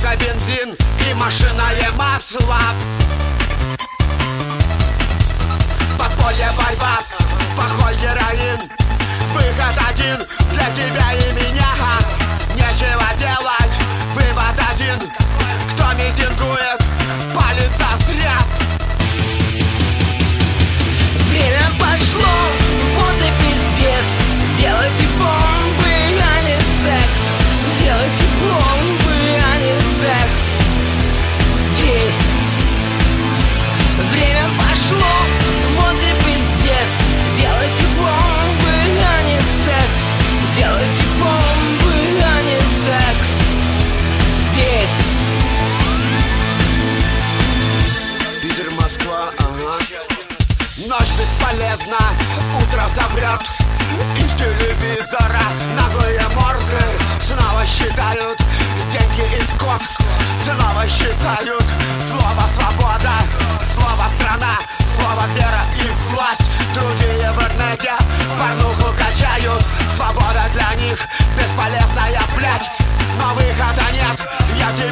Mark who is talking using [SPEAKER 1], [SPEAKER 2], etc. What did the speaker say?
[SPEAKER 1] только бензин и машинное масло. Подполье, борьба, поход, героин. Выход один для тебя и меня. Нечего делать, вывод один. Кто митингует, палится зря.
[SPEAKER 2] Время пошло, вот и пиздец. Делайте бомбы, а не секс. Делайте бомбы, а не секс. Здесь время пошло, вот и пиздец. Делайте бомбы, а не секс. Делайте бомбы, а не секс. Здесь
[SPEAKER 1] Питер, Москва, ага. Ночь бесполезна, утро соврет. Из телевизора наглые морды снова считают деньги и скот. Снова считают слово свобода, слово страна, слово вера и власть. Другие в интернете порнуху качают. Свобода для них бесполезная, блядь. Но выхода нет, я